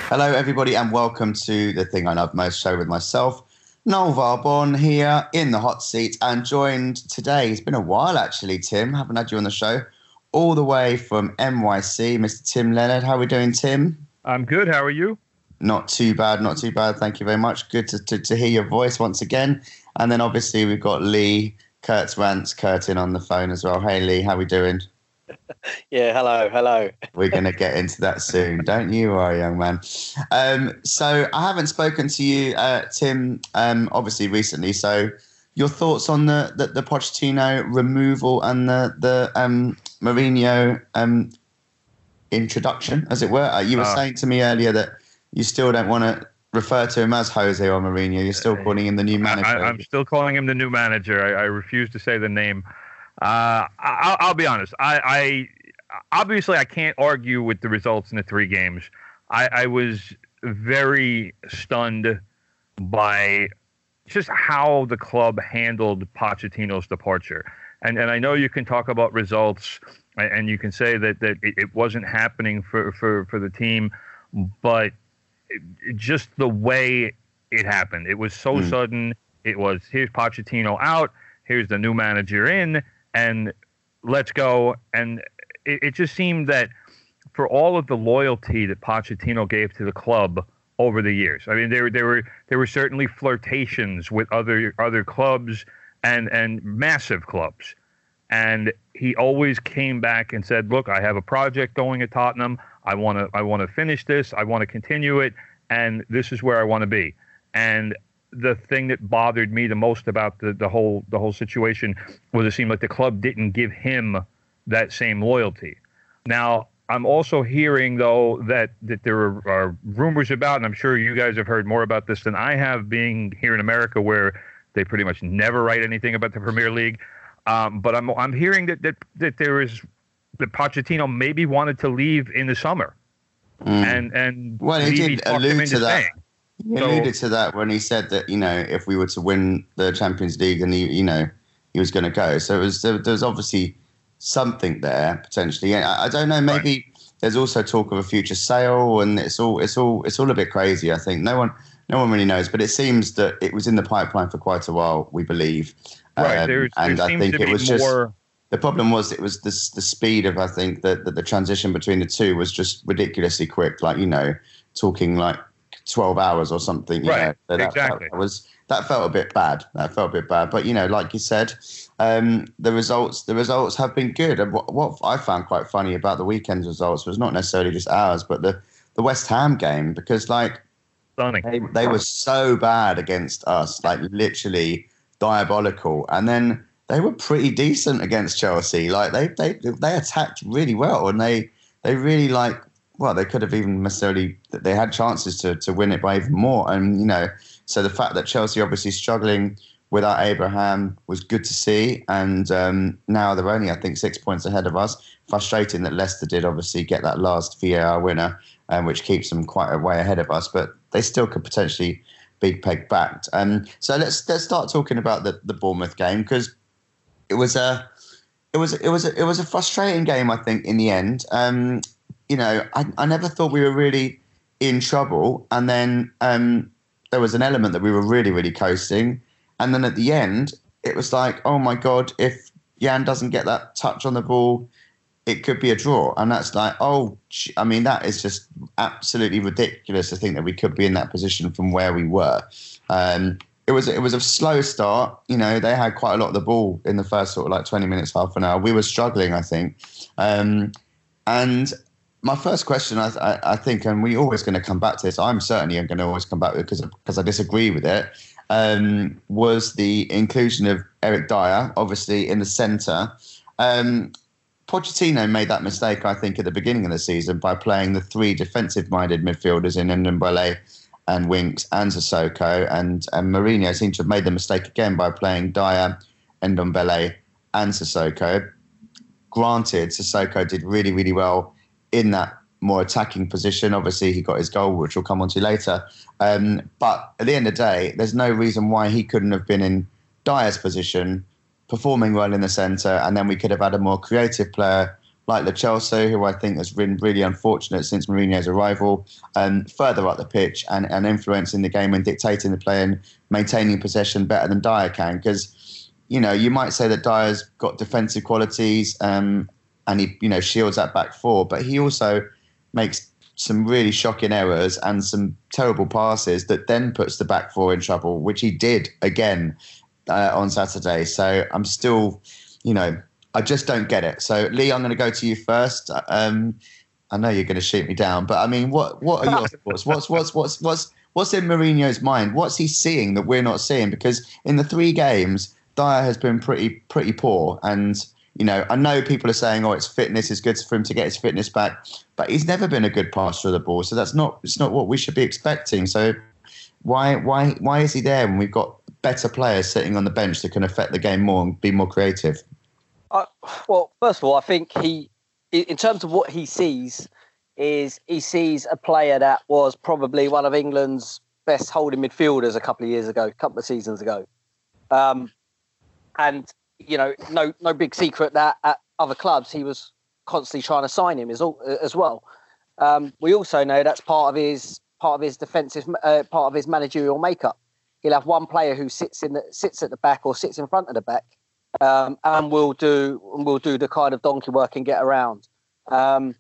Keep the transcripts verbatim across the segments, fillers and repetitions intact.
Hello, everybody, and welcome to the Thing I Love Most show with myself, Noel Varbon, here in the hot seat, and joined today. It's been a while, actually, Tim. Haven't had you on the show. All the way from N Y C, Mister Tim Leonard. How are we doing, Tim? I'm good. How are you? Not too bad, not too bad. Thank you very much. Good to, to, to hear your voice once again. And then, obviously, we've got Lee Kurtzrantz Curtin on the phone as well. Hey, Lee, how are we doing? Yeah, hello, hello. We're going to get into that soon. Don't you worry, young man. Um, so I haven't spoken to you, uh, Tim, um, obviously recently. So your thoughts on the, the, the Pochettino removal and the, the um, Mourinho um, introduction, as it were? Uh, you were uh, saying to me earlier that you still don't want to refer to him as Jose or Mourinho. You're still calling him the new manager. I, I'm still calling him the new manager. I, I refuse to say the name. Uh, I'll, I'll be honest. I, I obviously I can't argue with the results in the three games. I, I was very stunned by just how the club handled Pochettino's departure. And and I know you can talk about results and you can say that, that it, it wasn't happening for, for, for the team, but it, just the way it happened. It was so mm. sudden. It was, here's Pochettino out, here's the new manager in, and let's go. And it, it just seemed that for all of the loyalty that Pochettino gave to the club over the years, I mean, there there were there were certainly flirtations with other other clubs and and massive clubs, and he always came back and said, "Look, I have a project going at Tottenham. I want to I want to finish this. I want to continue it, and this is where I want to be." And the thing that bothered me the most about the, the whole the whole situation was it seemed like the club didn't give him that same loyalty. Now, I'm also hearing, though, that, that there are, are rumors about, and I'm sure you guys have heard more about this than I have, being here in America where they pretty much never write anything about the Premier League. Um, but I'm I'm hearing that, that, that there is that Pochettino maybe wanted to leave in the summer. Mm. And, and well, he did allude to that. Staying. He alluded to that when he said that, you know, if we were to win the Champions League, then he, you know, he was going to go. So it was, there, there was obviously something there potentially. I, I don't know. Maybe right. There's also talk of a future sale, and it's all, it's all, it's all a bit crazy. I think no one, no one really knows. But it seems that it was in the pipeline for quite a while. We believe, right? Um, there, and there I think it was more... just the problem was it was the the speed of I think that, that the transition between the two was just ridiculously quick. Like, you know, talking like twelve hours or something. You right. know, so exactly. That, that was that felt a bit bad. That felt a bit bad. But you know, like you said, um, the results the results have been good. And what, what I found quite funny about the weekend's results was not necessarily just ours, but the, the West Ham game, because like Stunning. They, they were so bad against us, like literally diabolical, and then they were pretty decent against Chelsea. Like they they they attacked really well, and they they really like. Well, they could have even necessarily, they had chances to, to win it by even more. And, you know, so the fact that Chelsea obviously struggling without Abraham was good to see. And um, now they're only, I think, six points ahead of us. Frustrating that Leicester did obviously get that last V A R winner, um, which keeps them quite a way ahead of us. But they still could potentially be pegged back. Um, so let's let's start talking about the, the Bournemouth game, because it was a it was it was a, it was a frustrating game, I think, in the end. Um, You know, I, I never thought we were really in trouble. And then um, there was an element that we were really, really coasting. And then at the end, it was like, oh, my God, if Jan doesn't get that touch on the ball, it could be a draw. And that's like, oh, I mean, that is just absolutely ridiculous to think that we could be in that position from where we were. Um, it was it was a slow start. You know, they had quite a lot of the ball in the first sort of like twenty minutes, half an hour. We were struggling, I think. Um, and my first question, I, I, I think, and we're always going to come back to this, I'm certainly going to always come back to it because because I disagree with it, um, was the inclusion of Eric Dyer, obviously, in the centre. Um, Pochettino made that mistake, I think, at the beginning of the season by playing the three defensive-minded midfielders in Ndombele and Winks and Sissoko. And, and Mourinho seemed to have made the mistake again by playing Dyer, Ndombele and Sissoko. Granted, Sissoko did really, really well in that more attacking position. Obviously, he got his goal, which we'll come on to later. Um, but at the end of the day, there's no reason why he couldn't have been in Dyer's position, performing well in the centre, and then we could have had a more creative player like Lo Celso, who I think has been really unfortunate since Mourinho's arrival, um, further up the pitch and, and influencing the game and dictating the play and maintaining possession better than Dyer can. Because, you know, you might say that Dyer's got defensive qualities um, and he, you know, shields that back four, but he also makes some really shocking errors and some terrible passes that then puts the back four in trouble, which he did again uh, on Saturday. So I'm still, you know, I just don't get it. So, Lee, I'm going to go to you first. Um, I know you're going to shoot me down, but I mean, what what are your thoughts? What's what's what's what's what's in Mourinho's mind? What's he seeing that we're not seeing? Because in the three games, Dyer has been pretty pretty poor, and you know, I know people are saying, "Oh, it's fitness is good for him to get his fitness back," but he's never been a good passer of the ball, so that's not it's not what we should be expecting. So, why why why is he there when we've got better players sitting on the bench that can affect the game more and be more creative? Uh, well, first of all, I think he, in terms of what he sees, is he sees a player that was probably one of England's best holding midfielders a couple of years ago, a couple of seasons ago. Um, and, you know, no no big secret that at other clubs he was constantly trying to sign him as, as well. Um, we also know that's part of his part of his defensive, uh, part of his managerial makeup. He'll have one player who sits in the, sits at the back or sits in front of the back. Um, and we'll do we'll do the kind of donkey work and get around. Um,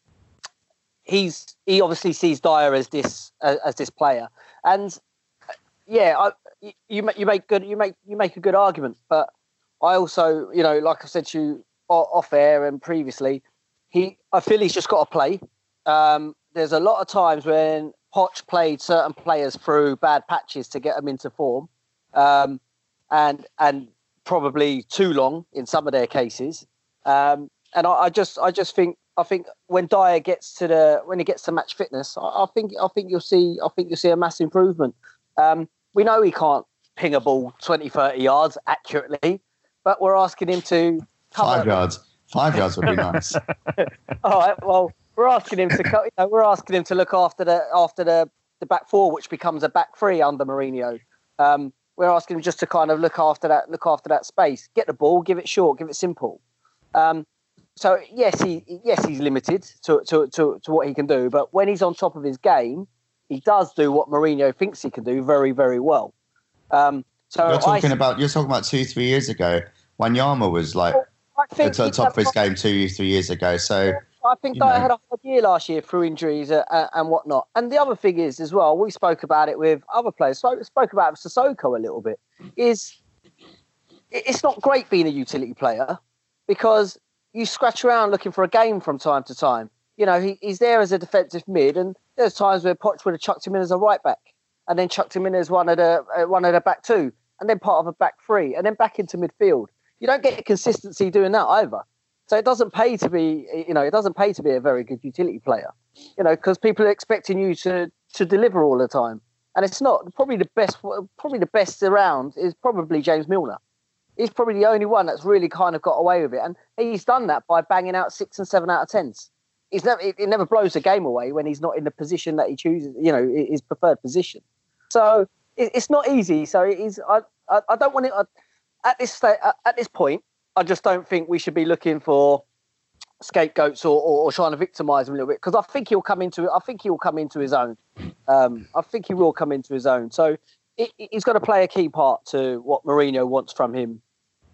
he's he obviously sees Dyer as this uh, as this player, and uh, yeah, I, you you make good you make you make a good argument. But I also, you know, like I said to you off air and previously, he I feel he's just got to play. Um, there's a lot of times when Poch played certain players through bad patches to get them into form, um, and and. probably too long in some of their cases, um, and I, I just, I just think, I think when Dyer gets to the, when he gets to match fitness, I, I think, I think you'll see, I think you'll see a mass improvement. Um, we know he can't ping a ball twenty, thirty yards accurately, but we're asking him to cover five yards. Five yards would be nice. All right, well, we're asking him to, you know, we're asking him to look after the, after the, the back four, which becomes a back three under Mourinho. Um, We're asking him just to kind of look after that, look after that space, get the ball, give it short, give it simple. Um, so yes, he yes he's limited to, to to to what he can do, but when he's on top of his game, he does do what Mourinho thinks he can do very very well. Um, so you're talking I, about you're talking about two three years ago. Wanyama was like well, at the top of his game two three years ago. So. I think Dyer had a hard year last year through injuries uh, uh, and whatnot. And the other thing is, as well, we spoke about it with other players. So we spoke about Sissoko a little bit. Is it's not great being a utility player because you scratch around looking for a game from time to time. You know, he, he's there as a defensive mid, and there's times where Poch would have chucked him in as a right back, and then chucked him in as one of the uh, one of the back two, and then part of a back three, and then back into midfield. You don't get consistency doing that either. So it doesn't pay to be, you know, it doesn't pay to be a very good utility player, you know, because people are expecting you to to deliver all the time, and it's not. Probably the best, probably the best around is probably James Milner. He's probably the only one that's really kind of got away with it, and he's done that by banging out six and seven out of tens. He's never, it, it never blows the game away when he's not in the position that he chooses, you know, his preferred position. So it, it's not easy. So it is. I, I, I don't want it I, at this sta- at this point. I just don't think we should be looking for scapegoats or, or, or trying to victimise him a little bit, because I think he'll come into I think he'll come into his own. Um, I think he will come into his own. So it, he's got to play a key part to what Mourinho wants from him.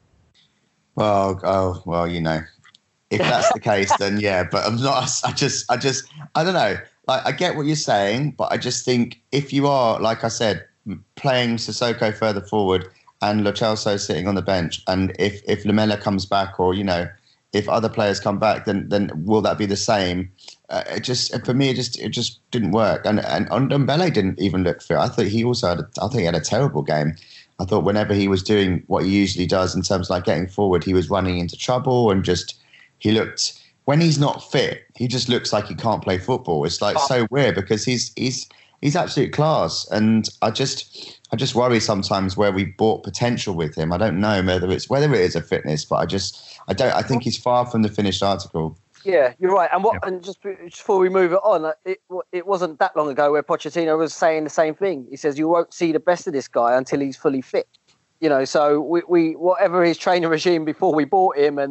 Well, oh well, you know, if that's the case, then yeah. But I'm not. I just, I just, I don't know. Like, I get what you're saying, but I just think if you are, like I said, playing Sissoko further forward and Lo Celso sitting on the bench, and if if Lamela comes back, or you know, if other players come back, then then will that be the same? Uh, it just for me, it just it just didn't work. And and Ndombele didn't even look fit. I thought he also had. A, I think he had a terrible game. I thought whenever he was doing what he usually does in terms of like getting forward, he was running into trouble, and just he looked. When he's not fit, he just looks like he can't play football. It's like so weird because he's he's he's absolute class, and I just. I just worry sometimes where we bought potential with him. I don't know whether it's whether it is a fitness, but I just I don't. I think he's far from the finished article. Yeah, you're right. And what? Yeah. And just, just before we move it on, it it wasn't that long ago where Pochettino was saying the same thing. He says you won't see the best of this guy until he's fully fit. You know, so we, we whatever his training regime before we bought him, and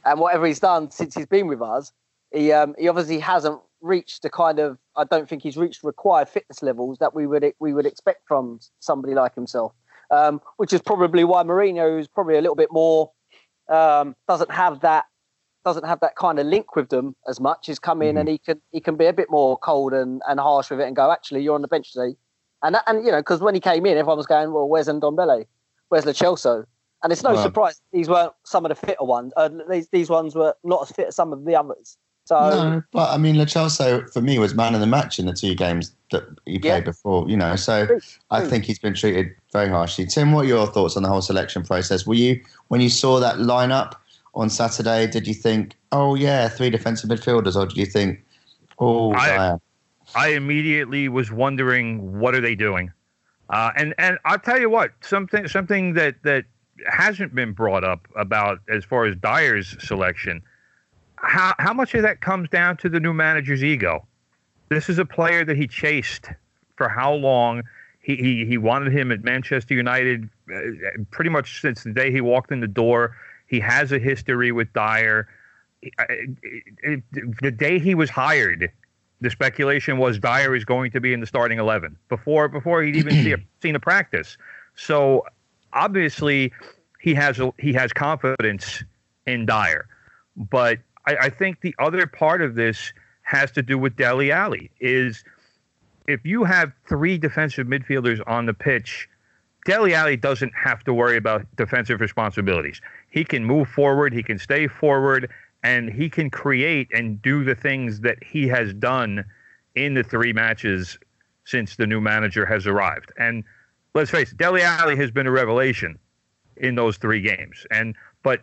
and whatever he's done since he's been with us, he um, he obviously hasn't reached the kind of I don't think he's reached required fitness levels that we would we would expect from somebody like himself. Um, which is probably why Mourinho is probably a little bit more um, doesn't have that doesn't have that kind of link with them as much. He's come in mm-hmm. and he can he can be a bit more cold and, and harsh with it and go, actually, you're on the bench today. And, that, and you know, because when he came in, everyone was going, well, where's Ndombele? Where's Lo Celso? And it's no Well, surprise these weren't some of the fitter ones. Uh, these, these ones were not as fit as some of the others. So, no, but I mean, Lo Celso, for me, was man of the match in the two games that he played Yeah. before, you know. So True, I true. think he's been treated very harshly. Tim, what are your thoughts on the whole selection process? Were you, when you saw that lineup on Saturday, did you think, oh, yeah, three defensive midfielders, or did you think, oh, I- Dyer? I immediately was wondering, what are they doing? Uh, and and I'll tell you what, something something that, that hasn't been brought up about as far as Dyer's selection, how how much of that comes down to the new manager's ego? This is a player that he chased for how long? He he, he wanted him at Manchester United uh, pretty much since the day he walked in the door. He has a history with Dyer. It- it- it- the day he was hired, the speculation was Dyer is going to be in the starting eleven before before he'd even see a, seen a practice. So obviously he has a, he has confidence in Dyer, but I, I think the other part of this has to do with Dele Alli. Is if you have three defensive midfielders on the pitch, Dele Alli doesn't have to worry about defensive responsibilities. He can move forward, he can stay forward, and he can create and do the things that he has done in the three matches since the new manager has arrived. And let's face it, Dele Alli has been a revelation in those three games. And but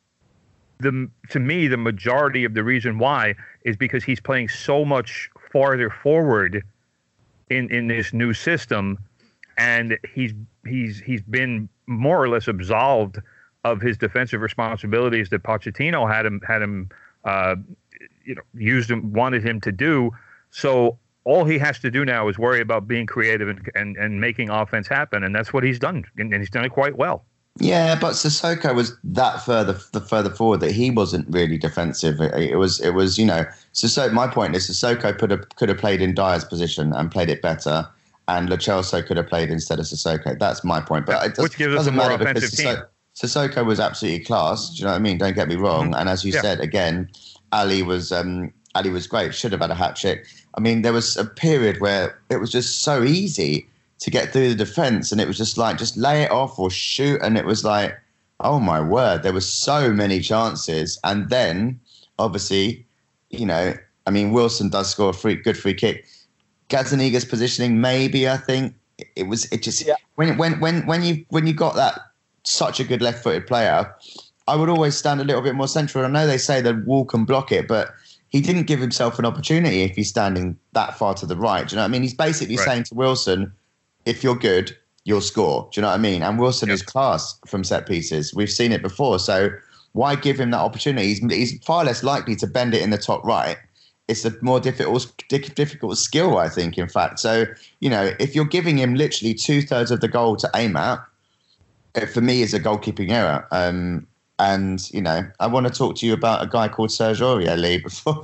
the to me, the majority of the reason why is because he's playing so much farther forward in, in this new system, and he's he's he's been more or less absolved of his defensive responsibilities that Pochettino had him had him uh, you know used him wanted him to do. So all he has to do now is worry about being creative and and, and making offense happen, and that's what he's done, and, and he's done it quite well. Yeah, but Sissoko was that further the further forward that he wasn't really defensive. It, it was it was you know Sissoko. My point is Sissoko could have could have played in Dyer's position and played it better, and Lo Celso could have played instead of Sissoko. That's my point. But it does, Which gives us a doesn't more matter because offensive team. Sissoko, Sissoko was absolutely class. Do you know what I mean? Don't get me wrong. Mm-hmm. And as you Yeah. said again, Ali was um, Ali was great. Should have had a hat trick. I mean, there was a period where it was just so easy to get through the defense, and it was just like just lay it off or shoot, and it was like, oh my word, there were so many chances. And then obviously, you know, I mean, Wilson does score a free, good free kick. Gazzaniga's positioning, maybe, I think it was, it just, Yeah. when, when, when, when you, when you got that such a good left footed player, I would always stand a little bit more central. I know they say that Wall can block it, but he didn't give himself an opportunity if he's standing that far to the right. Do you know what I mean? He's basically Right. saying to Wilson, if you're good, you'll score. Do you know what I mean? And Wilson Yep. is class from set pieces. We've seen it before. So why give him that opportunity? He's, he's far less likely to bend it in the top right. It's a more difficult difficult skill, I think, in fact. So, you know, if you're giving him literally two-thirds of the goal to aim at, it, for me, is a goalkeeping error. Um, and, you know, I want to talk to you about a guy called Serge Aurier, Lee, before.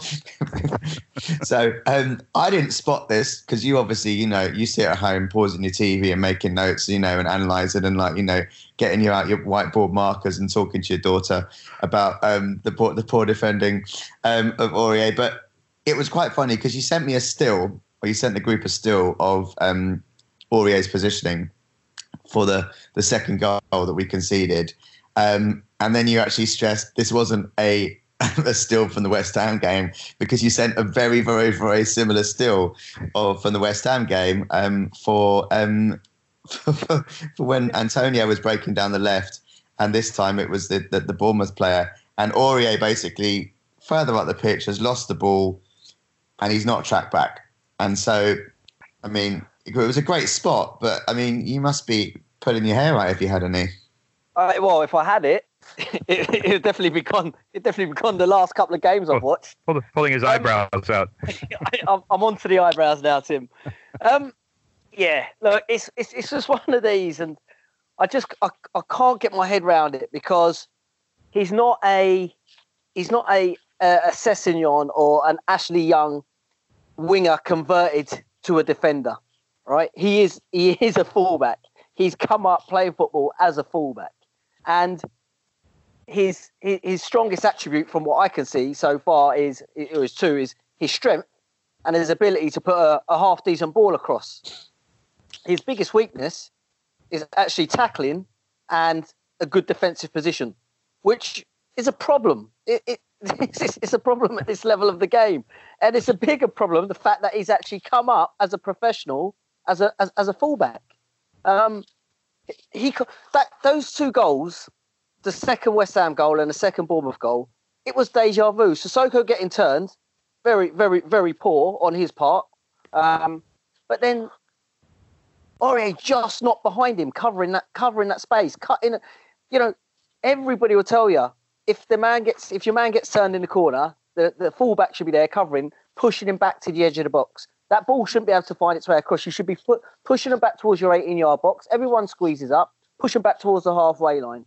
So um, I didn't spot this because you obviously, you know, you sit at home pausing your T V and making notes, you know, and analysing and, like, you know, getting you out your whiteboard markers and talking to your daughter about um, the, poor, the poor defending um, of Aurier. But it was quite funny because you sent me a still, or you sent the group a still of um, Aurier's positioning for the, the second goal that we conceded. Um, and then you actually stressed this wasn't a, a still from the West Ham game because you sent a very, very, very similar still of, from the West Ham game um, for, um, for, for when Antonio was breaking down the left. And this time it was the, the, the Bournemouth player. And Aurier basically further up the pitch has lost the ball and he's not tracked back. And so, I mean, it was a great spot, but I mean, you must be pulling your hair out if you had any. Uh, well, if I had it, it it definitely be gone. It definitely be gone the last couple of games I've watched. Pull- Pulling his Um, eyebrows out. I, I'm, I'm on to the eyebrows now, Tim. Um, yeah, look, it's it's it's just one of these, and I just I, I can't get my head around it because he's not a he's not a a, a Sessegnon or an Ashley Young winger converted to a defender, right? He is he is a fullback. He's come up playing football as a fullback, and his his, his strongest attribute, from what I can see so far, is it was two is his strength and his ability to put a, a half decent ball across. His biggest weakness is actually tackling and a good defensive position, which is a problem. It, it, it's, it's a problem at this level of the game. And it's a bigger problem, the fact that he's actually come up as a professional, as a as, as a fullback. Um, he that those two goals, the second West Ham goal and the second Bournemouth goal, it was deja vu. Sissoko getting turned, very, very, very poor on his part. Um, but then Aurier just not behind him, covering that covering that space, cutting. You know, everybody will tell you if the man gets if your man gets turned in the corner, the, the fullback should be there covering, pushing him back to the edge of the box. That ball shouldn't be able to find its way across. You should be fu- pushing them back towards your eighteen-yard box. Everyone squeezes up, push them back towards the halfway line.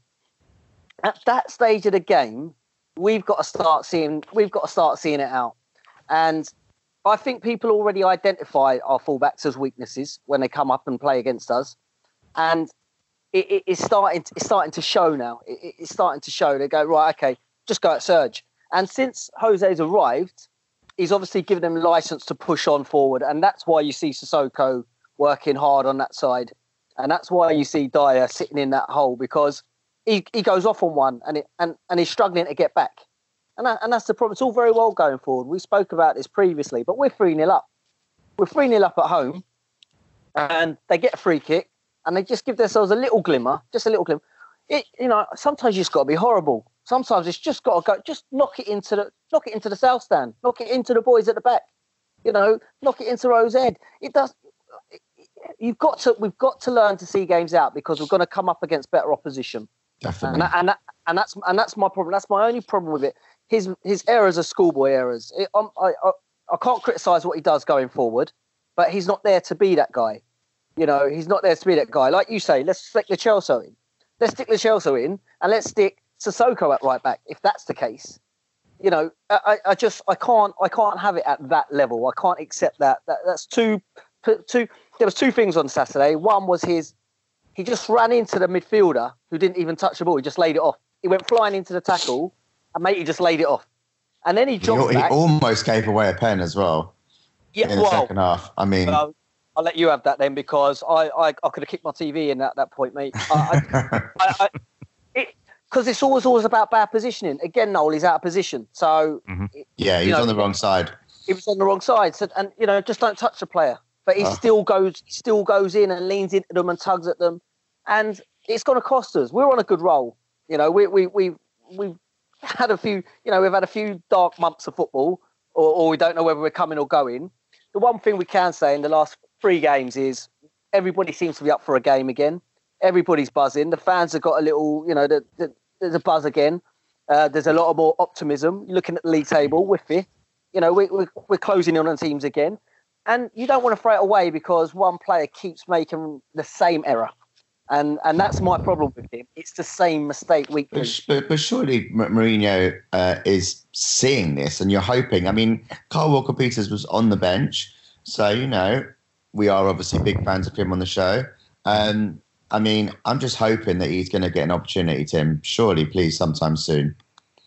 At that stage of the game, we've got to start seeing we've got to start seeing it out. And I think people already identify our fullbacks as weaknesses when they come up and play against us, and it, it, it's starting. To, it's starting to show now. It, it's starting to show. They go, right, okay, just go at Serge. And since Jose's arrived, he's obviously given them license to push on forward, and that's why you see Sissoko working hard on that side, and that's why you see Dyer sitting in that hole, because he, he goes off on one and it, and and he's struggling to get back. And, that, and that's the problem. It's all very well going forward. We spoke about this previously, but we're three nil up. We're three nil up at home, and they get a free kick, and they just give themselves a little glimmer, just a little glimmer. It, you know, sometimes you just got to be horrible. Sometimes it's just got to go, just knock it into the, knock it into the south stand, knock it into the boys at the back. You know, knock it into Rose Ed. It does. You've got to. We've got to learn to see games out, because we're going to come up against better opposition. Definitely. And, that, and, that, and that's and that's my problem. That's my only problem with it. His his errors are schoolboy errors. It, um, I, I I can't criticise what he does going forward, but he's not there to be that guy. You know, he's not there to be that guy. Like you say, let's stick the Chelsea in. Let's stick the Chelsea in, and let's stick Sissoko at right back, if that's the case. You know, I, I just I can't I can't have it at that level. I can't accept that. that that's two two. There was two things on Saturday. One was his. He just ran into the midfielder who didn't even touch the ball. He just laid it off. He went flying into the tackle, and mate, he just laid it off. And then he dropped he, back. He almost gave away a pen as well. Yeah, in the well, second half. I mean, well, I'll let you have that then, because I, I, I could have kicked my T V in at that point, mate. I, I, I, I, it, because it's always always about bad positioning. Again, Noel, he's out of position. So mm-hmm. yeah, he's on the wrong side. He was on the wrong side. So, and you know, just don't touch the player. But he oh. still goes, still goes in and leans into them and tugs at them, and it's going to cost us. We're on a good roll. You know, we we we we've had a few. You know, we've had a few dark months of football, or, or we don't know whether we're coming or going. The one thing we can say in the last three games is everybody seems to be up for a game again. Everybody's buzzing. The fans have got a little, you know, the, the, there's a buzz again. Uh, there's a lot of more optimism. You're looking at the league table, we're fifth. You know, we, we're, we're closing in on teams again. And you don't want to throw it away because one player keeps making the same error. And and that's my problem with him. It's the same mistake weekly. But, but, but surely Mourinho uh, is seeing this, and you're hoping. I mean, Kyle Walker-Peters was on the bench. So, you know, we are obviously big fans of him on the show. Um, I mean, I'm just hoping that he's going to get an opportunity, Tim. Surely, please, sometime soon.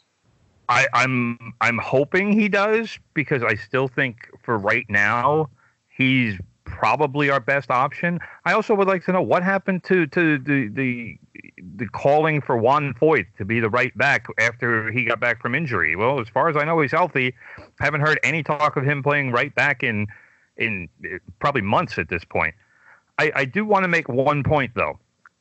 I, I'm I'm hoping he does, because I still think for right now he's probably our best option. I also would like to know what happened to to the the the calling for Juan Foyth to be the right back after he got back from injury. Well, as far as I know, he's healthy. Haven't heard any talk of him playing right back in in probably months at this point. I, I do want to make one point though.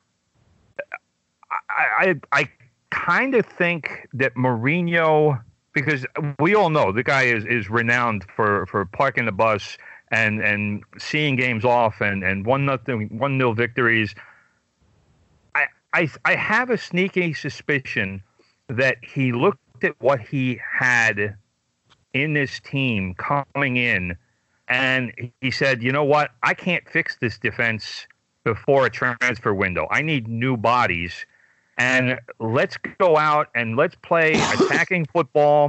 I I, I kind of think that Mourinho, because we all know the guy is, is renowned for, for parking the bus and, and seeing games off and, and one nothing one nil victories. I, I I have a sneaky suspicion that he looked at what he had in this team coming in, and he said, you know what, I can't fix this defense before a transfer window. I need new bodies. and let's go out and let's play attacking football.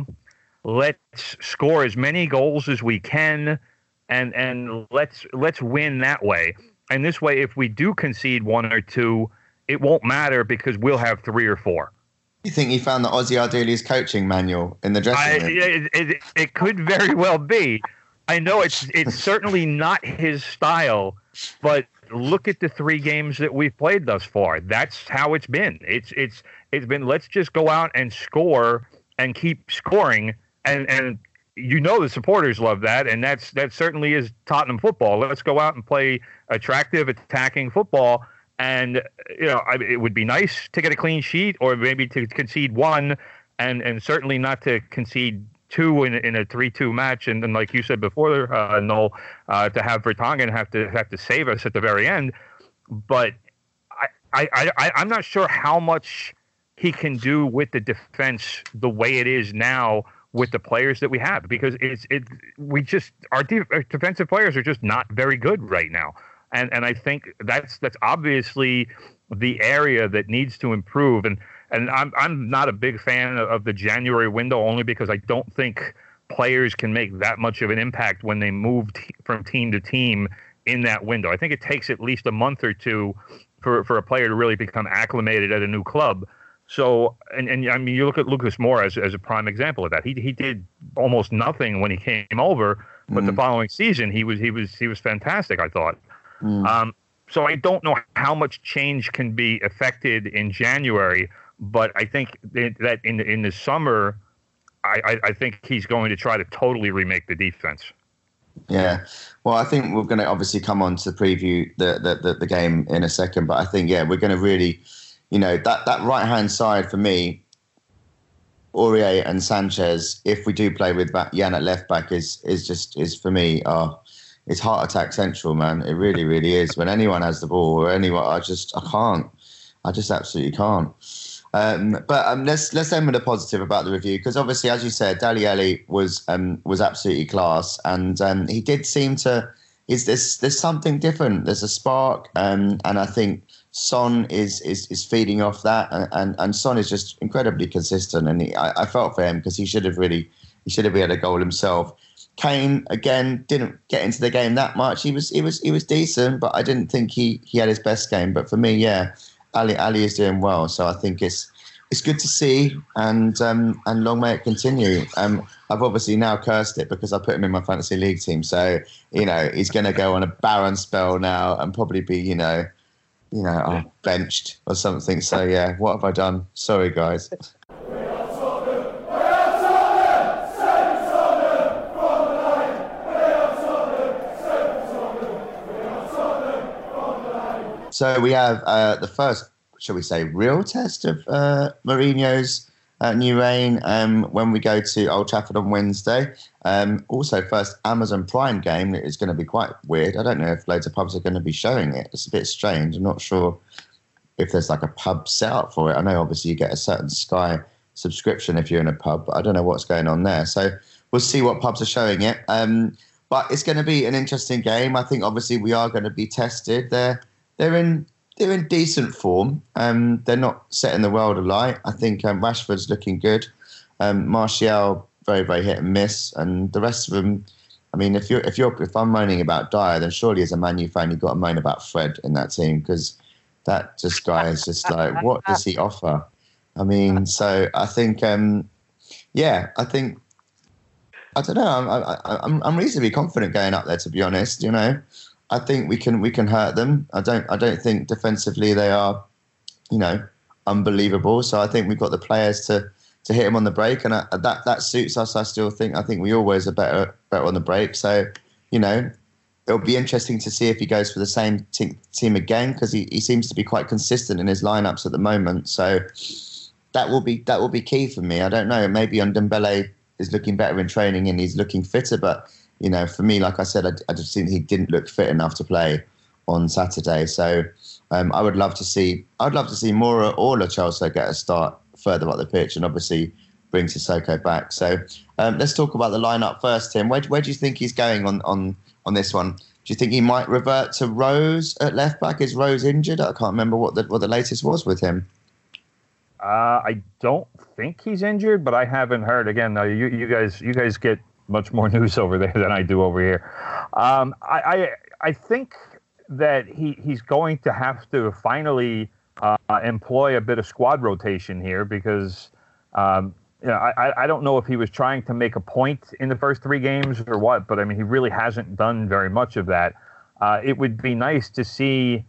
Let's score as many goals as we can, and and let's let's win that way. And this way, if we do concede one or two, it won't matter because we'll have three or four. You think he found the Ozzy Ardeli's coaching manual in the dressing room? I, it, it, it could very well be. I know it's it's certainly not his style, but look at the three games that we've played thus far. That's how it's been. It's it's it's been let's just go out and score and keep scoring. And and you know the supporters love that, and that's that certainly is Tottenham football. Let's go out and play attractive, attacking football. And you know, I, it would be nice to get a clean sheet, or maybe to concede one, and and certainly not to concede two in in a three two match. And then, like you said before, uh, Noel, uh, to have Vertonghen have to have to save us at the very end. But I I, I I'm not sure how much he can do with the defense the way it is now, with the players that we have, because it's it we just our, de- our defensive players are just not very good right now, and and I think that's that's obviously the area that needs to improve. And and I'm I'm not a big fan of, of the January window, only because I don't think players can make that much of an impact when they move t- from team to team in that window. I think it takes at least a month or two for for a player to really become acclimated at a new club. So, and, and I mean, you look at Lucas Moura as, as a prime example of that. He he did almost nothing when he came over, but mm. the following season he was he was he was fantastic, I thought. Mm. Um, so I don't know how much change can be affected in January, but I think that in in the summer, I, I, I think he's going to try to totally remake the defense. Yeah, well, I think we're going to obviously come on to preview the the, the, the game in a second, but I think yeah, we're going to really. You know, that, that right-hand side for me, Aurier and Sanchez, if we do play with Jan at left-back, is is just, is for me, oh, it's heart attack central, man. It really, really is. When anyone has the ball or anyone, I just, I can't. I just absolutely can't. Um, but um, let's let's end with a positive about the review, because obviously, as you said, Dele Alli was um, was absolutely class, and um, he did seem to, is this, there's something different. There's a spark, um, and I think Son is is is feeding off that, and, and, and Son is just incredibly consistent. And he, I, I felt for him because he should have really he should have had a goal himself. Kane again didn't get into the game that much. He was he was he was decent, but I didn't think he, he had his best game. But for me, yeah, Ali Ali is doing well, so I think it's it's good to see, and um, and long may it continue. Um, I've obviously now cursed it because I put him in my fantasy league team, so you know he's going to go on a barren spell now and probably be you know. you know, oh, benched or something. So, yeah, what have I done? Sorry, guys. So we have uh, the first, shall we say, real test of uh, Mourinho's uh, new reign um, when we go to Old Trafford on Wednesday. Um, also, first Amazon Prime game that is going to be quite weird. I don't know if loads of pubs are going to be showing it. It's a bit strange. I'm not sure if there's like a pub set up for it. I know obviously you get a certain Sky subscription if you're in a pub, but I don't know what's going on there. So we'll see what pubs are showing it. Um, but it's going to be an interesting game. I think obviously we are going to be tested. They're they're in they're in decent form. Um, they're not setting the world alight. I think um, Rashford's looking good. Um, Martial very very hit and miss, and the rest of them. I mean, if you're if you're if I'm moaning about Dyer, then surely as a Man U fan you've got to moan about Fred in that team, because that just guy is just like, what does he offer? I mean, so I think, um, yeah, I think, I don't know. I'm, I, I'm, I'm reasonably confident going up there, to be honest. You know, I think we can, we can hurt them. I don't, I don't think defensively they are, you know, unbelievable. So I think we've got the players to, to hit them on the break, and I, that, that suits us. I still think, I think we always are better, better on the break. So, you know, it'll be interesting to see if he goes for the same te- team again, because he, he seems to be quite consistent in his lineups at the moment. So that will be that will be key for me. I don't know. Maybe Ndombele is looking better in training and he's looking fitter, but you know, for me, like I said, I, I just think he didn't look fit enough to play on Saturday. So um, I would love to see I'd love to see Moura or Lo Celso get a start further up the pitch, and obviously bring Sissoko back. So um, let's talk about the lineup first, Tim. Where, where do you think he's going on on? on this one? Do you think he might revert to Rose at left back? Is Rose injured? I can't remember what the what the latest was with him. Uh, I don't think he's injured, but I haven't heard. Again, uh, you, you guys, you guys get much more news over there than I do over here. Um, I, I, I think that he, he's going to have to finally uh, employ a bit of squad rotation here because, um, you know, I, I don't know if he was trying to make a point in the first three games or what, but I mean, he really hasn't done very much of that. Uh, it would be nice to see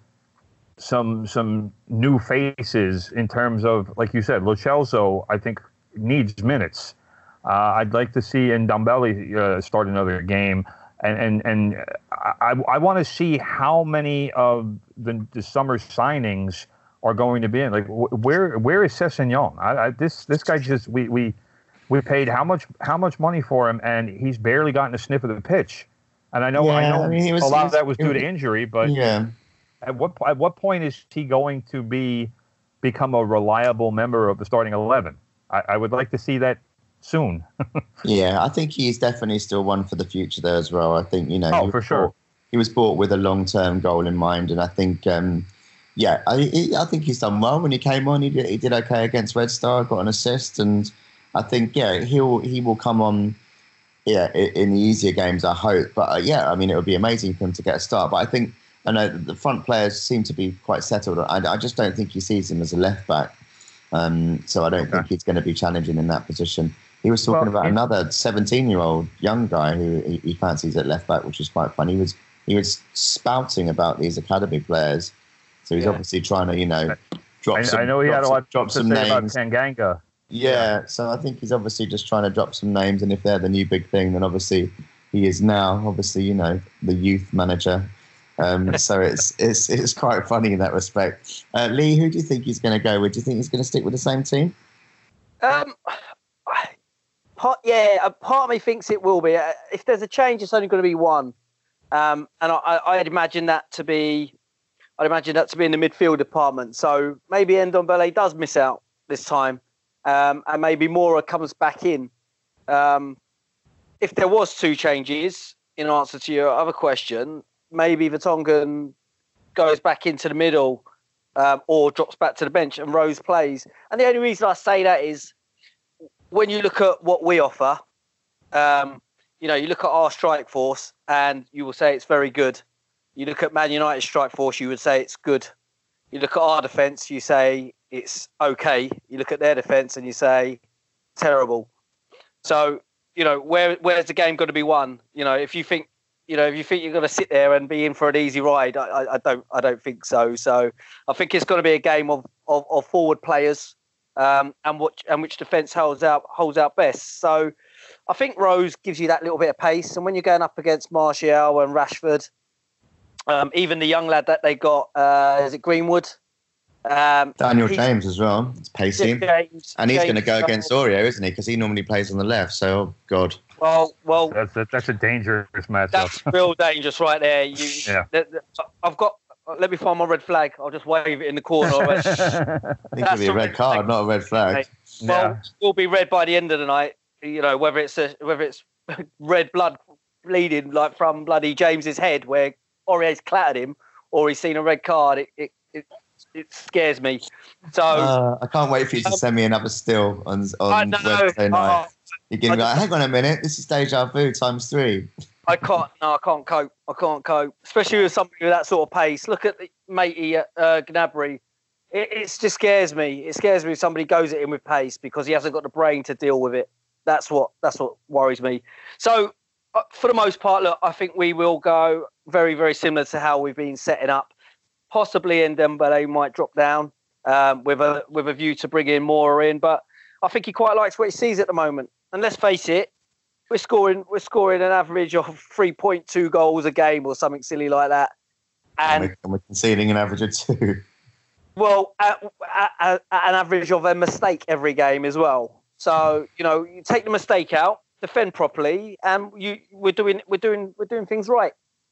some some new faces in terms of, like you said, Lo Celso, I think, needs minutes. Uh, I'd like to see Ndombele uh, start another game. And and, and I, I want to see how many of the, the summer signings are going to be in. Like, where where is Sessegnon? I, I, this this guy just, we, we we paid how much how much money for him, and he's barely gotten a sniff of the pitch. And I know, yeah, I know I mean, was, a lot was, of that was due to injury, but yeah. At what at what point is he going to be become a reliable member of the starting eleven? I, I would like to see that soon. Yeah, I think he's definitely still one for the future there as well. I think, you know, oh, for sure. Bought, he was bought with a long-term goal in mind, and I think, um, yeah, I, I think he's done well when he came on. He did, he did okay against Red Star, got an assist, and I think, yeah, he'll he will come on, yeah, in the easier games, I hope. But uh, yeah, I mean, it would be amazing for him to get a start. But I think. I know the front players seem to be quite settled. I, I just don't think he sees him as a left back. Um, so I don't okay. think he's going to be challenging in that position. He was talking well, about another seventeen-year-old young guy who he, he fancies at left back, which is quite funny. He was he was spouting about these academy players. So he's yeah. obviously trying to, you know, drop I, some. I know he had a lot drop to some say names. about Tanganga. Yeah, yeah, so I think he's obviously just trying to drop some names, and if they're the new big thing, then obviously he is now, obviously, you know, the youth manager. Um, so it's it's it's quite funny in that respect. Uh, Lee, who do you think he's going to go with? Do you think he's going to stick with the same team? Um, part, yeah, a part of me thinks it will be. If there's a change, it's only going to be one. Um, and I, I'd imagine that to be, I'd imagine that to be in the midfield department. So maybe Ndombele does miss out this time, um, and maybe Mora comes back in. Um, if there was two changes, in answer to your other question. Maybe Vertonghen goes back into the middle um, or drops back to the bench and Rose plays. And the only reason I say that is when you look at what we offer, um, you know, you look at our strike force and you will say it's very good. You look at Man United's strike force, you would say it's good. You look at our defence, you say it's okay. You look at their defence and you say terrible. So, you know, where where's the game going to be won? You know, if you think, You know, if you think you're going to sit there and be in for an easy ride, I, I, I don't, I don't think so. So, I think it's going to be a game of, of, of forward players, um, and what and which defence holds out holds out best. So, I think Rose gives you that little bit of pace, and when you're going up against Martial and Rashford, um, even the young lad that they got, uh, is it Greenwood? Um, Daniel James as well. It's pacey, James, and he's James, going to go against Aurier, isn't he? Because he normally plays on the left. So, oh God. Well, well, that's a, that's a dangerous matchup. That's real dangerous right there. You, yeah. The, the, I've got. Let me find my red flag. I'll just wave it in the corner. I think it'll be a red card, flag. Not a red flag. Well, yeah. it will be red by the end of the night. You know, whether it's a, whether it's red blood bleeding like from bloody James's head, where Aurier's clattered him, or he's seen a red card. It it it, it scares me. So uh, I can't wait for you to send me another still on on Wednesday night. Oh, You're going to be like, hang on a minute, this is deja vu times three. I can't, no, I can't cope. I can't cope, especially with somebody with that sort of pace. Look at the matey at uh, Gnabry. It, it just scares me. It scares me if somebody goes at him with pace because he hasn't got the brain to deal with it. That's what that's what worries me. So, uh, for the most part, look, I think we will go very, very similar to how we've been setting up. Possibly Ndombele might drop down um, with a with a view to bring in Mora in, but I think he quite likes what he sees at the moment. And let's face it, we're scoring we're scoring an average of three point two goals a game or something silly like that. And, and, we're, and we're conceding an average of two. Well, at, at, at an average of a mistake every game as well. So, you know, you take the mistake out, defend properly, and you we're doing we're doing we're doing things right.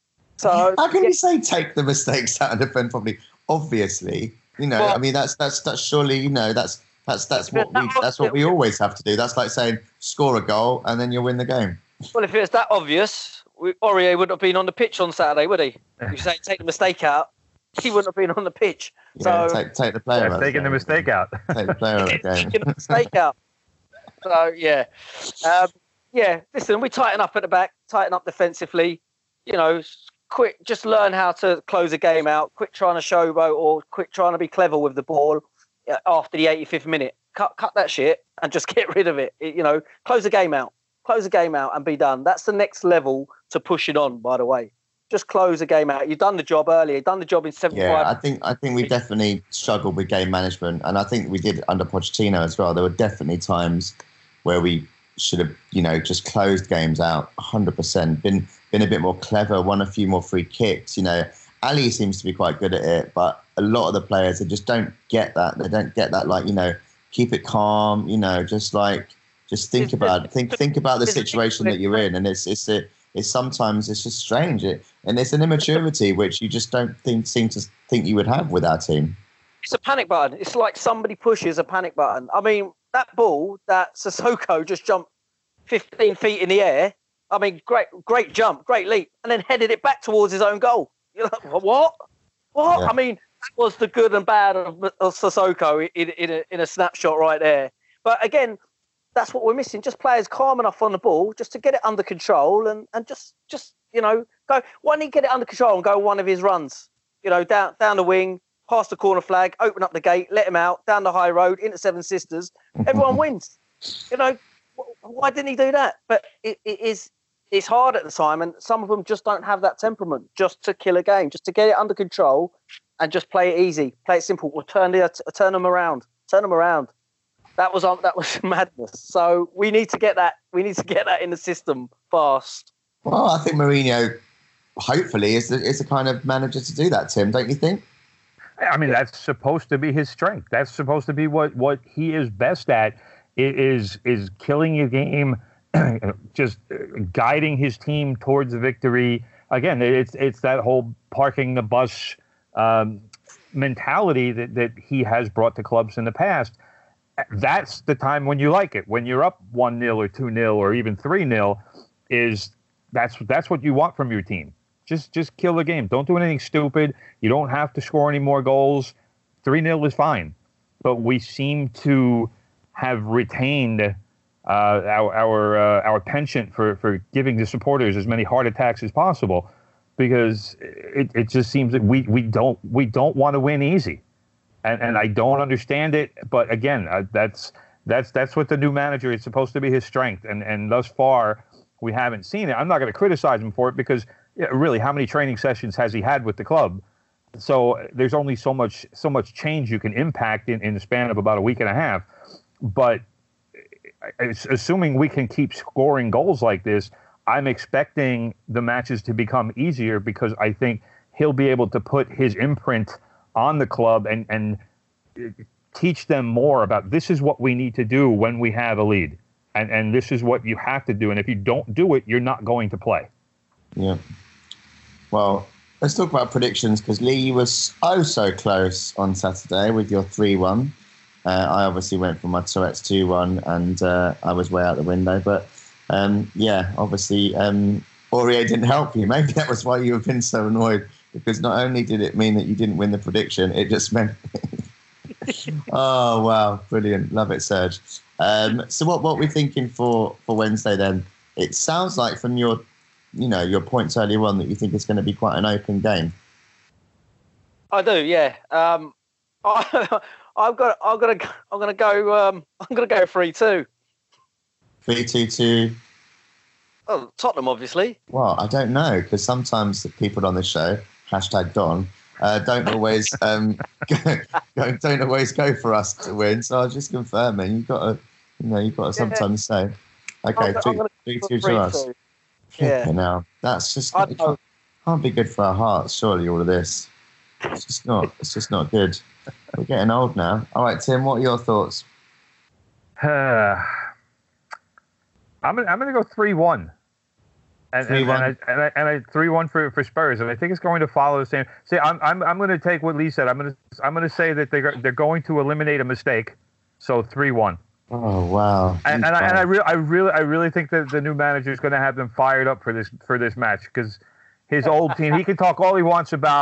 So how can yeah. you say take the mistakes out and defend properly? Obviously, you know, well, I mean that's that's that's surely, you know, that's That's that's what we that's what we always have to do. That's like saying score a goal and then you'll win the game. Well, if it's that obvious, we, Aurier wouldn't have been on the pitch on Saturday, would he? You say take the mistake out. he wouldn't have been on the pitch. Yeah, so take take the player yeah, out. taking the mistake out. Take the player out of the game. taking the mistake out. So yeah, um, yeah. Listen, we tighten up at the back, tighten up defensively. You know, quick, just learn how to close a game out. Quick trying to showboat or quick trying to be clever with the ball after the eighty-fifth minute. Cut, cut that shit and just get rid of it. it. You know, close the game out. Close the game out and be done. That's the next level to push it on. By the way, just close the game out. You've done the job earlier. You've done the job in seventy-five. Yeah, I think I think we definitely struggled with game management, and I think we did under Pochettino as well. There were definitely times where we should have, you know, just closed games out one hundred percent. Been been a bit more clever, won a few more free kicks. You know, Ali seems to be quite good at it, but a lot of the players, they just don't get that. They don't get that, like, you know, keep it calm. You know, just like just think about think think about the situation that you're in, and it's it's a, it's sometimes it's just strange, it, and it's an immaturity which you just don't think seem to think you would have with our team. It's a panic button. It's like somebody pushes a panic button. I mean, that ball that Sissoko just jumped fifteen feet in the air. I mean, great, great jump, great leap, and then headed it back towards his own goal. You're like, what? What? Yeah. I mean, that was the good and bad of, of Sissoko in, in, a, in a snapshot right there. But again, that's what we're missing. Just players calm enough on the ball just to get it under control and, and just, just, you know, go. Why don't he get it under control and go one of his runs? You know, down down the wing, past the corner flag, open up the gate, let him out, down the high road, into Seven Sisters. Everyone wins. You know, why didn't he do that? But it, it is it's hard at the time, and some of them just don't have that temperament just to kill a game, just to get it under control and just play it easy, play it simple, or turn the, turn them around, turn them around. That was um, that was madness. So we need to get that. We need to get that in the system fast. Well, I think Mourinho, hopefully, is the, is the kind of manager to do that, Tim, don't you think? I mean, that's supposed to be his strength. That's supposed to be what, what he is best at, is is killing your game, just guiding his team towards victory. Again, it's it's that whole parking the bus um, mentality that, that he has brought to clubs in the past. That's the time when you like it. When you're up one nil or two nil or even three nil, is that's that's what you want from your team. Just just kill the game. Don't do anything stupid. You don't have to score any more goals. three nil is fine. But we seem to have retained uh, our our uh, our penchant for, for giving the supporters as many heart attacks as possible, because it, it just seems that we, we don't we don't want to win easy. And and I don't understand it. But again, uh, that's that's that's what the new manager is supposed to be, his strength. And and thus far, we haven't seen it. I'm not going to criticize him for it, because yeah, really, how many training sessions has he had with the club? So there's only so much so much change you can impact in, in the span of about a week and a half. But assuming we can keep scoring goals like this, I'm expecting the matches to become easier, because I think he'll be able to put his imprint on the club and, and teach them more about this is what we need to do when we have a lead. And, and this is what you have to do. And if you don't do it, you're not going to play. Yeah. Well, let's talk about predictions, because Lee, you were oh so close on Saturday with your three one. Uh, I obviously went for my Tourette's two one, and uh, I was way out the window. But um, yeah, obviously um, Aurier didn't help you. Maybe that was why you have been so annoyed, because not only did it mean that you didn't win the prediction, it just meant... Oh, wow. Brilliant. Love it, Serge. Um, so what, what are we thinking for, for Wednesday then? It sounds like from your... you know, your points earlier on that you think it's going to be quite an open game. I do, yeah. Um, I, I've got, I've got to, I'm going to go, um, I'm going to go three two. Three two two. Oh, Tottenham, obviously. Well, I don't know, because sometimes the people on the show, hashtag Don, uh, don't always um, go, don't always go for us to win. So I was just confirming. You've got to, you know, you've got to sometimes yeah. say, okay, I'm, three, I'm three two to us. Two. Yeah. Now that's just it can't, can't be good for our hearts. Surely all of this, it's just not. It's just not good. We're getting old now. All right, Tim, what are your thoughts? Uh, I'm gonna, I'm going to go three one. And, three one. And, and I, and I three one for, for Spurs, and I think it's going to follow the same. See, I'm I'm I'm going to take what Lee said. I'm going to I'm going to say that they they're going to eliminate a mistake. So three one. Oh wow! And, and I and I, re- I really I really think that the new manager is going to have them fired up for this for this match, because his old team, he can talk all he wants about,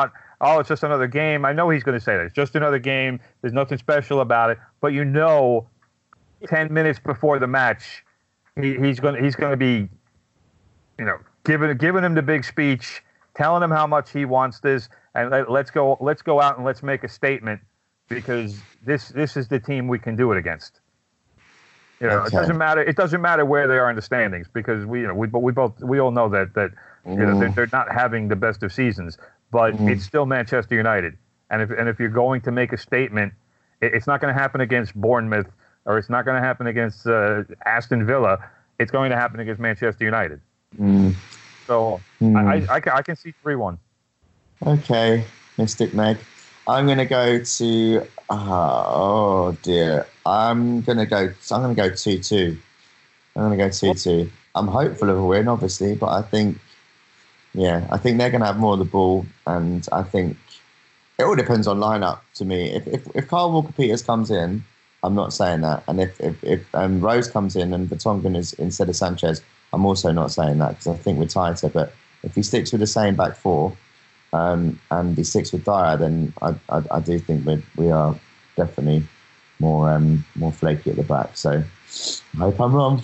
oh, it's just another game. I know he's going to say that. It's just another game. There's nothing special about it. But you know, ten minutes before the match, he, he's going he's going to be, you know, giving giving him the big speech, telling him how much he wants this, and let, let's go let's go out and let's make a statement because this this is the team we can do it against. You know, okay. it doesn't matter. It doesn't matter where they are in the standings because we, you know, we, we both we all know that that you know they're, they're not having the best of seasons, but mm. it's still Manchester United. And if and if you're going to make a statement, it, it's not going to happen against Bournemouth or it's not going to happen against uh, Aston Villa. It's going to happen against Manchester United. Mm. So mm. I, I, I, can, I can see three one. Okay, Mystic Meg. I'm going to go to. Uh, oh dear. I'm going to go. I'm going to go two two. I'm going to go two two. I'm hopeful of a win, obviously, but I think, yeah, I think they're going to have more of the ball, and I think it all depends on lineup. To me, if if, if Kyle Walker-Peters comes in, I'm not saying that, and if if, if um, Rose comes in and Vertonghen is instead of Sanchez, I'm also not saying that because I think we're tighter. But if he sticks with the same back four. Um, and he sticks with Dyer, then I, I, I do think we we are definitely more um, more flaky at the back. So I hope I'm wrong.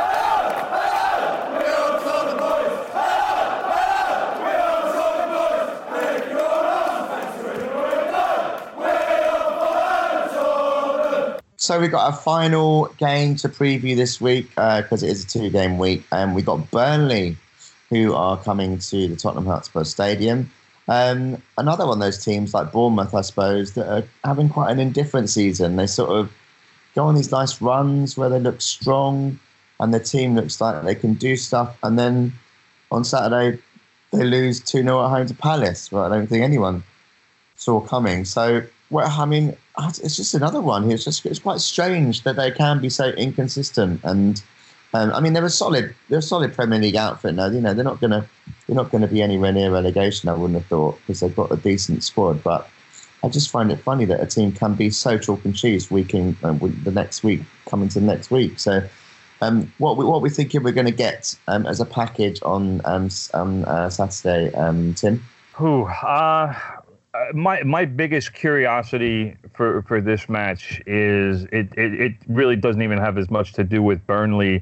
So we got a final game to preview this week because uh, it is a two-game week, and we got Burnley, who are coming to the Tottenham Hotspur Stadium. Um, another one of those teams like Bournemouth, I suppose, that are having quite an indifferent season. They sort of go on these nice runs where they look strong and their team looks like they can do stuff. And then on Saturday, they lose two nil at home to Palace, where I don't think anyone saw coming. So, well, I mean, it's just another one. It's just it's quite strange that they can be so inconsistent. And um, I mean, they're a solid, they're a solid Premier League outfit now. You know, they're not gonna, they're not gonna be anywhere near relegation. I wouldn't have thought because they've got a decent squad. But I just find it funny that a team can be so chalk and cheese week in uh, the next week, coming to the next week. So, um, what we what we thinking we're going to get um, as a package on um, on uh, Saturday, um, Tim? Who? Uh, my my biggest curiosity for, for this match is it, it it really doesn't even have as much to do with Burnley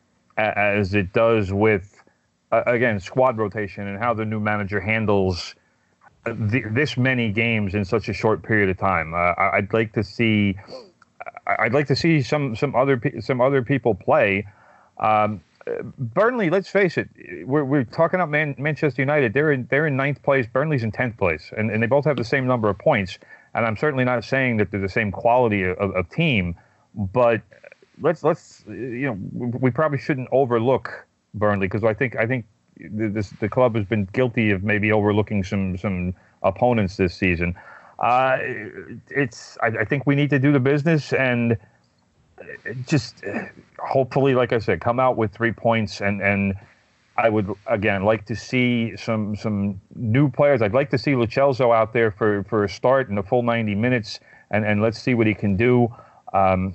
as it does with uh, again squad rotation and how the new manager handles the, this many games in such a short period of time. Uh, I'd like to see I'd like to see some some other some other people play. Um, Burnley, let's face it, we're we're talking about Man, Manchester United. They're in they're in ninth place. Burnley's in tenth place, and, and they both have the same number of points. And I'm certainly not saying that they're the same quality of, of team, but let's let's you know we probably shouldn't overlook Burnley because I think I think this the club has been guilty of maybe overlooking some some opponents this season. Uh, it's I, I think we need to do the business and just hopefully, like I said, come out with three points. And, and I would, again, like to see some some new players. I'd like to see Lo Celso out there for, for a start in the full ninety minutes, and, and let's see what he can do. Um,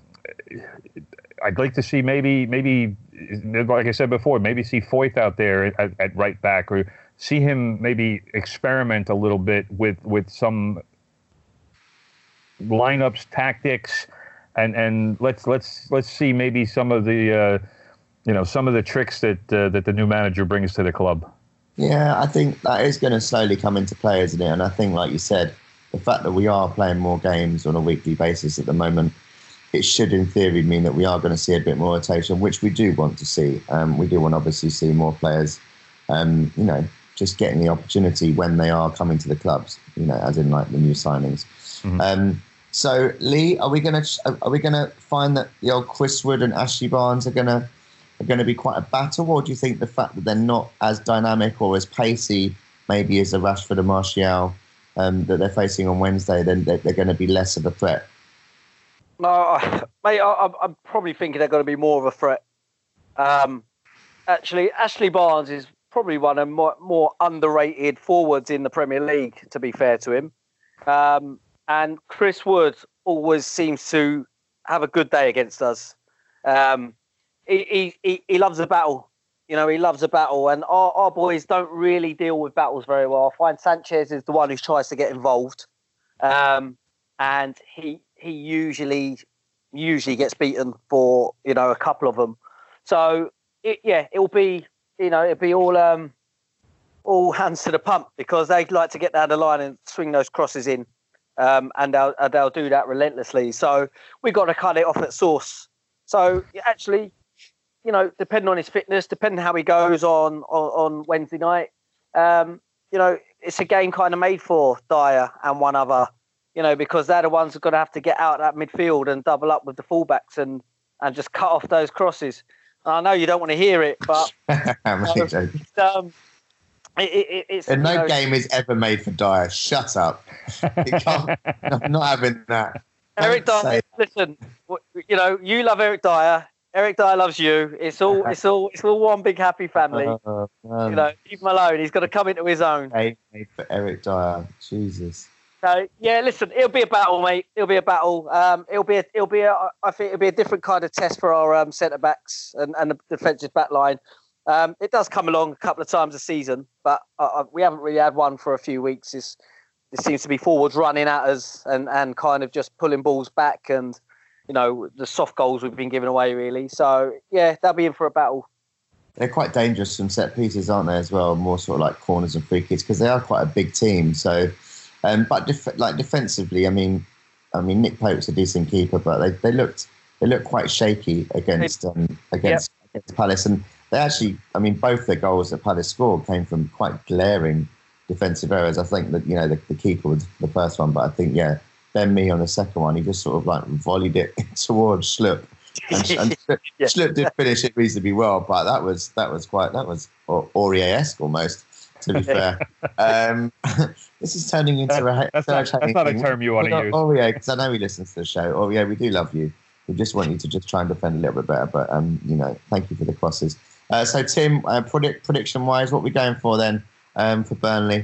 I'd like to see maybe, maybe like I said before, maybe see Foyth out there at, at right back, or see him maybe experiment a little bit with, with some lineups, tactics. And and let's let's let's see maybe some of the uh, you know some of the tricks that uh, that the new manager brings to the club. Yeah, I think that is going to slowly come into play, isn't it? And I think, like you said, the fact that we are playing more games on a weekly basis at the moment, it should, in theory, mean that we are going to see a bit more rotation, which we do want to see. Um, we do want to obviously see more players, um, you know, just getting the opportunity when they are coming to the clubs. You know, as in like the new signings. Mm-hmm. Um, So, Lee, are we gonna are we gonna find that the old Chris Wood and Ashley Barnes are gonna are gonna be quite a battle, or do you think the fact that they're not as dynamic or as pacey, maybe as a Rashford and Martial, um, that they're facing on Wednesday, then they're, they're going to be less of a threat? No, mate, I, I'm probably thinking they're going to be more of a threat. Um, actually, Ashley Barnes is probably one of more, more underrated forwards in the Premier League. To be fair to him. Um, And Chris Wood always seems to have a good day against us. Um, he, he he loves a battle. You know, he loves a battle, and our, our boys don't really deal with battles very well. I find Sanchez is the one who tries to get involved, um, and he he usually usually gets beaten for, you know, a couple of them. So it, yeah, it'll be, you know, it'll be all um, all hands to the pump, because they like to get down the line and swing those crosses in, um, and they'll and they'll do that relentlessly. So we've got to cut it off at source. So actually, you know, depending on his fitness, depending on how he goes on on, on Wednesday night, um, you know, it's a game kind of made for Dyer and one other, you know, because they're the ones who're going to have to get out that midfield and double up with the fullbacks and, and just cut off those crosses. And I know you don't want to hear it, but you know, it's, um, it, it, it's... And no you know, game is ever made for Dyer. Shut up. You can't, I'm not having that. Eric Dyer, listen, you know, you love Eric Dyer. Eric Dyer loves you. It's all, it's all, it's all one big happy family. Uh, you know, leave him alone. He's got to come into his own. Made for Eric Dyer, Jesus. So yeah, listen, it'll be a battle, mate. It'll be a battle. Um, it'll be, a, it'll be, a, I think it'll be a different kind of test for our um, centre backs and, and the defensive back line. Um, it does come along a couple of times a season, but uh, we haven't really had one for a few weeks. It's, it seems to be forwards running at us and, and kind of just pulling balls back, and you know, the soft goals we've been giving away, really. So, yeah, they'll be in for a battle. They're quite dangerous from set pieces, aren't they, as well? More sort of like corners and free kicks, because they are quite a big team. So, um, but def- like defensively, I mean, I mean, Nick Pope's a decent keeper, but they, they looked they looked quite shaky against um, against, yep. against Palace, and they actually, I mean, both their goals that Palace scored came from quite glaring defensive errors. I think that, you know, the, the keeper was the first one, but I think yeah. Ben Mee on the second one, he just sort of like volleyed it towards Schlupp, and, and yeah. Schlupp did finish it reasonably well, but that was that was quite that was Aurier-esque almost. To be fair, um, this is turning into a that's, not, that's not a term you want to use. Aurier, because I know he listens to the show. Aurier, we do love you. We just want you to just try and defend a little bit better. But um, you know, thank you for the crosses. Uh, so Tim, uh, predict, prediction wise, what are we going for then um, for Burnley?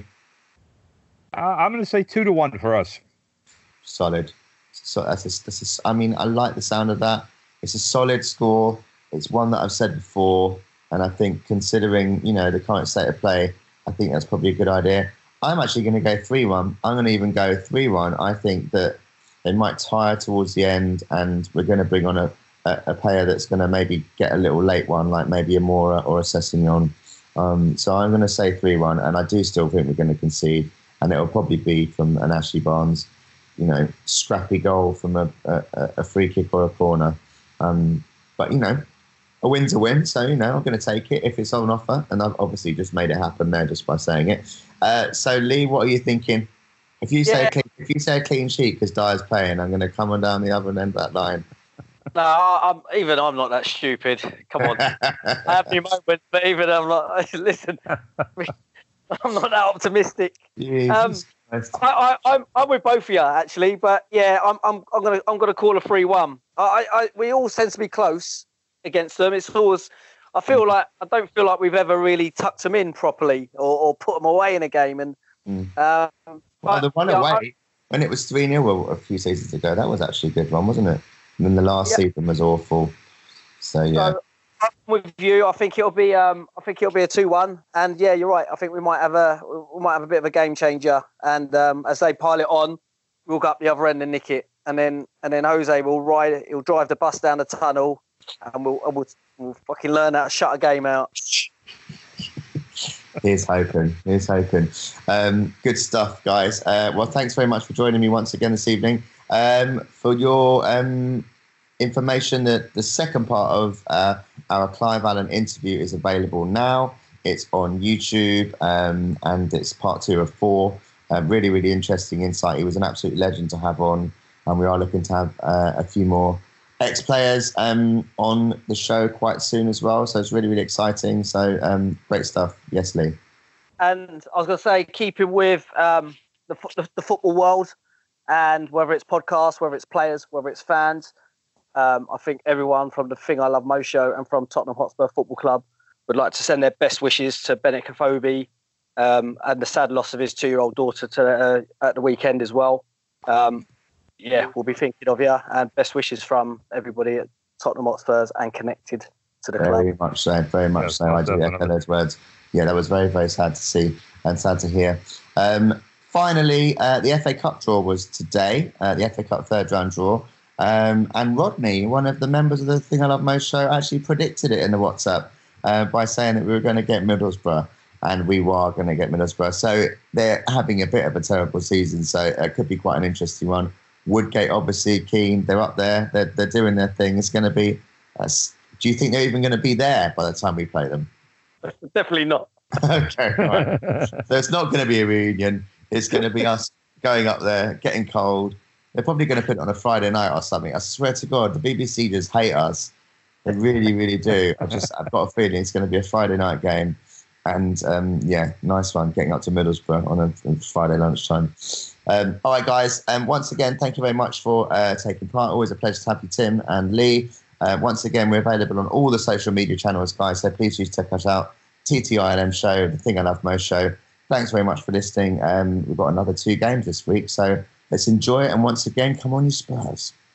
Uh, I'm going to say two to one for us. Solid. So that's a, that's a, I mean, I like the sound of that. It's a solid score. It's one that I've said before, and I think considering, you know, the current state of play, I think that's probably a good idea. I'm actually going to go three one. I'm going to even go three one. I think that they might tire towards the end, and we're going to bring on a, a, a player that's going to maybe get a little late one, like maybe a Mora or a Sessegnon. Um, so I'm going to say three one, and I do still think we're going to concede, and it'll probably be from an Ashley Barnes, you know, scrappy goal from a, a, a free kick or a corner. Um, but, you know, a win's a win. So, you know, I'm going to take it if it's on offer. And I've obviously just made it happen there just by saying it. Uh, so, Lee, what are you thinking? If you say, yeah. clean, if you say a clean sheet because Dyer's playing, I'm going to come on down the other end of that line. No, I'm, even I'm not that stupid. Come on. I have any moments, but even I'm not. Listen, I'm not that optimistic. Um, I, I, I'm I'm with both of you actually, but yeah, I'm I'm I'm gonna I'm gonna call a three one. I, I we all tend to be close against them. It's always, I feel like I don't feel like we've ever really tucked them in properly or, or put them away in a game. And mm. um, well, but, the one yeah, away I, when it was three nil a few seasons ago, that was actually a good one, wasn't it? And then the last yeah. season was awful. So yeah. So, I'm with you. I think it'll be. Um, I think it'll be a two-one. And yeah, you're right. I think we might have a. We might have a bit of a game changer. And um, as they pile it on, we'll go up the other end and nick it. And then, and then Jose will ride it. He'll drive the bus down the tunnel, and we'll, and we'll, we'll fucking learn how to shut a game out. Here's hoping. Here's hoping. Um, good stuff, guys. Uh, well, thanks very much for joining me once again this evening. Um, for your um, information, that the second part of uh, our Clive Allen interview is available now. It's on YouTube, um, and it's part two of four. Uh, really, really interesting insight. He was an absolute legend to have on, and we are looking to have uh, a few more ex-players um, on the show quite soon as well. So it's really, really exciting. So um, great stuff. Yes, Lee. And I was going to say, keeping with um, the, the, the football world, and whether it's podcasts, whether it's players, whether it's fans, um, I think everyone from the Thing I Love Most show and from Tottenham Hotspur Football Club would like to send their best wishes to Bennett Kofobi um, and the sad loss of his two-year-old daughter to, uh, at the weekend as well. Um, yeah, we'll be thinking of you, and best wishes from everybody at Tottenham Hotspurs and connected to the very club. much so, very much Yes, so. I do definitely. echo those words. Yeah, that was very, very sad to see and sad to hear. Um, finally, uh, the F A Cup draw was today, uh, the F A Cup third round draw. Um, and Rodney, one of the members of the Thing I Love Most show, actually predicted it in the WhatsApp uh, by saying that we were going to get Middlesbrough, and we were going to get Middlesbrough. So they're having a bit of a terrible season, so it could be quite an interesting one. Woodgate, obviously, keen. They're up there. They're, they're doing their thing. It's going to be... Uh, do you think they're even going to be there by the time we play them? Definitely not. Okay, right. So it's not going to be a reunion. It's going to be us going up there, getting cold. They're probably going to put it on a Friday night or something. I swear to God, the B B C just hate us. They really, really do. I just, I've got a feeling it's going to be a Friday night game. And um, yeah, nice one, getting up to Middlesbrough on a, a Friday lunchtime. Um, all right, guys. And um, once again, thank you very much for uh, taking part. Always a pleasure to have you, Tim and Lee. Uh, once again, we're available on all the social media channels, guys. So please do check us out. T T I L M show, the Thing I Love Most show. Thanks very much for listening. Um, we've got another two games this week, so let's enjoy it. And once again, come on, you Spurs.